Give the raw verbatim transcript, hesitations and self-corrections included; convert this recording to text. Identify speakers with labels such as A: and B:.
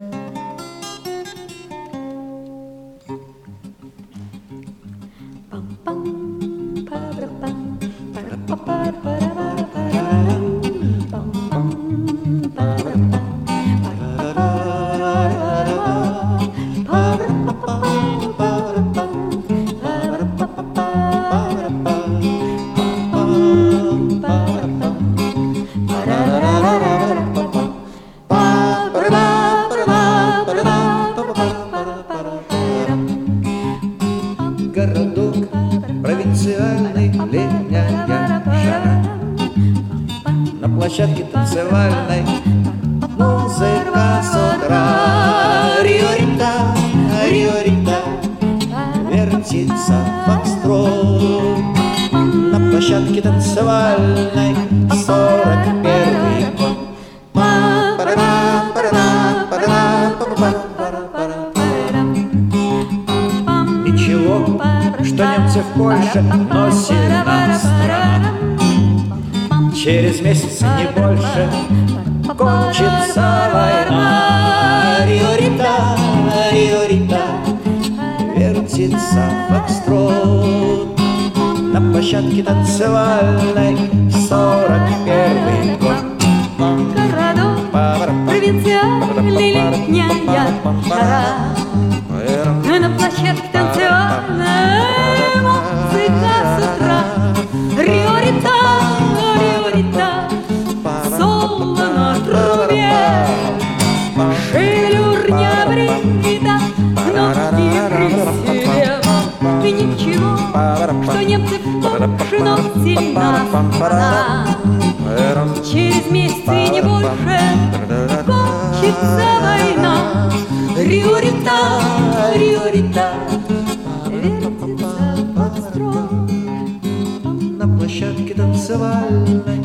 A: Городок провинциальный, летняя жара. На площадке танцевальной музыка с утра. Риорита, риорита, вертится фокстрот. На площадке танцевальной сорок первый год. Ничего, что немцы в Польше, но сильна страна. Через месяц, не больше, кончится война. Риорита, риорита, вертится фокстрот. На площадке танцевальной сорок первый год.
B: Городок провинциальный, летняя жара. На площадке танцевальной музыка с утра. Риорита, риорита, соло на трубе. Шелюрня брита, ногти при себе. И ничего, что немцы в Польше, но сильна страна. Через месяц и не больше кончится война. Риорита, риорита, вертится фокстрот.
A: На площадке танцевальной